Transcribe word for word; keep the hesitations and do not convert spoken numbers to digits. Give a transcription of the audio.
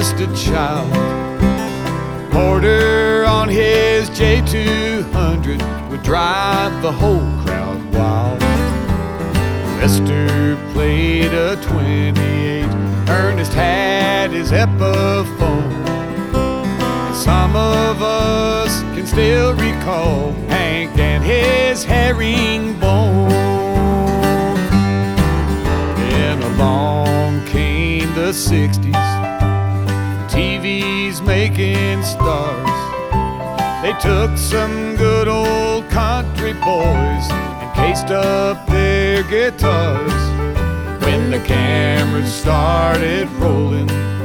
just a child. Porter on his J two hundred would drive the whole crowd wild. Lester played a twenty-eight, Ernest had his Epiphone. And some of us can still recall Hank and his herringbone. Then along came the sixties, T V's making stars. They took some good old country boys and cased up their guitars. When the cameras started rolling,